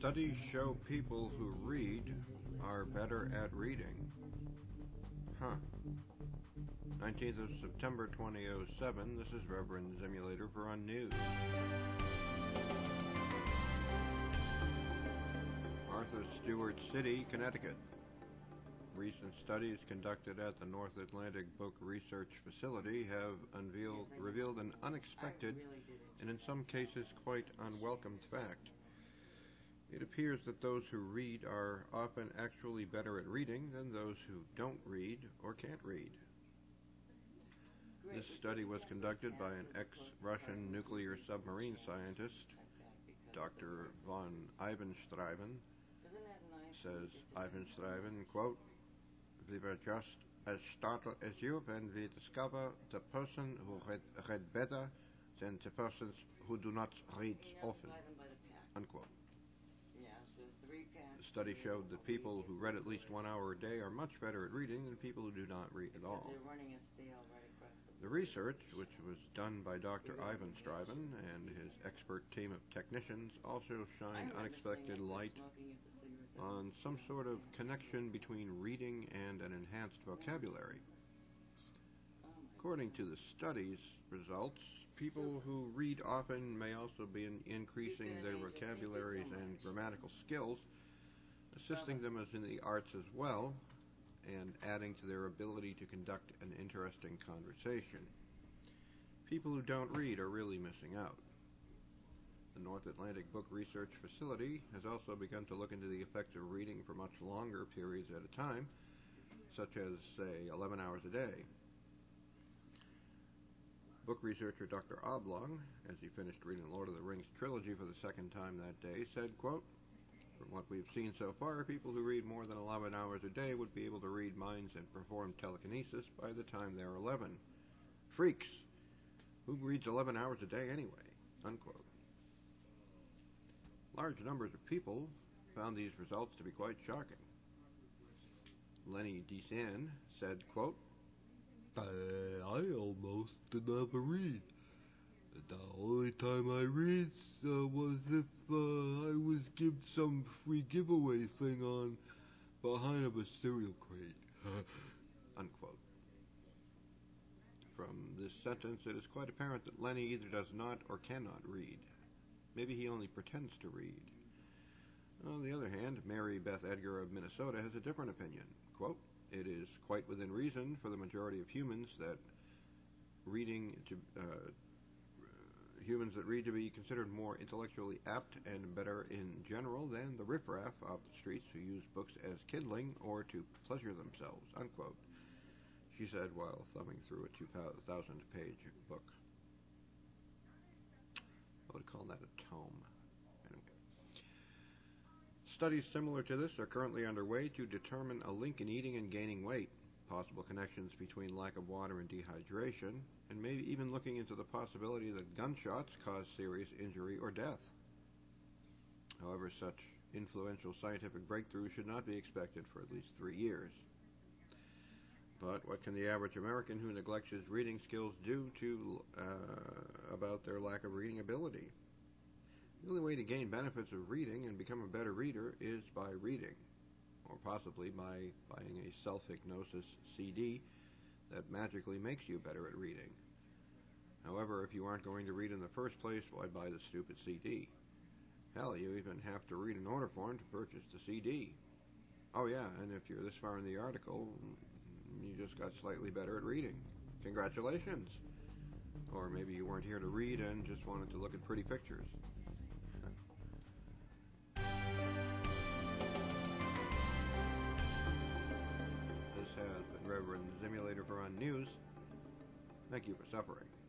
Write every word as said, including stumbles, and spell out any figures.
Studies show people who read are better at reading. Huh. nineteenth of September twenty oh seven, this is Reverend Simulator for On News. Martha Stewart City, Connecticut. Recent studies conducted at the North Atlantic Book Research Facility have unveiled, revealed an unexpected and in some cases quite unwelcome fact. It appears that those who read are often actually better at reading than those who don't read or can't read. This study was conducted by an ex-Russian nuclear submarine scientist, Doctor von Ivanstraiven. Says Ivanstraiven, quote, "We were just as startled as you when we discover the person who read, read better than the persons who do not read often," unquote. The study showed that people who read at least one hour a day are much better at reading than people who do not read at all. The research, which was done by Doctor Ivanstraiven and his expert team of technicians, also shined unexpected light on some sort of connection between reading and an enhanced vocabulary. According to the study's results, people who read often may also be in increasing their vocabularies and grammatical skills, assisting them as in the arts as well, and adding to their ability to conduct an interesting conversation. People who don't read are really missing out. The North Atlantic Book Research Facility has also begun to look into the effect of reading for much longer periods at a time, such as, say, eleven hours a day. Book researcher Doctor Oblong, as he finished reading Lord of the Rings trilogy for the second time that day, said, quote, "From what we've seen so far, people who read more than eleven hours a day would be able to read minds and perform telekinesis by the time they're eleven. Freaks! Who reads eleven hours a day anyway?" Unquote. Large numbers of people found these results to be quite shocking. Lenny Desan said, quote, I, I almost never read. The only time I read uh, was if uh, I was given some free giveaway thing on behind of a cereal crate. Unquote. From this sentence, it is quite apparent that Lenny either does not or cannot read. Maybe he only pretends to read. On the other hand, Mary Beth Edgar of Minnesota has a different opinion. Quote, "It is quite within reason for the majority of humans that reading to uh, humans that read to be considered more intellectually apt and better in general than the riffraff off the streets who use books as kindling or to pleasure themselves," unquote, she said while thumbing through a two thousand page book. I would call that a tome. Anyway. Studies similar to this are currently underway to determine a link in eating and gaining weight, possible connections between lack of water and dehydration, and maybe even looking into the possibility that gunshots cause serious injury or death. However, such influential scientific breakthroughs should not be expected for at least three years. But what can the average American who neglects his reading skills do to uh, about their lack of reading ability? The only way to gain benefits of reading and become a better reader is by reading, or possibly by buying a self-hypnosis C D that magically makes you better at reading. However, if you aren't going to read in the first place, why buy the stupid C D? Hell, you even have to read an order form to purchase the C D. Oh yeah, and if you're this far in the article, you just got slightly better at reading. Congratulations! Or maybe you weren't here to read and just wanted to look at pretty pictures. This has been Reverend Simulator for On News. Thank you for suffering.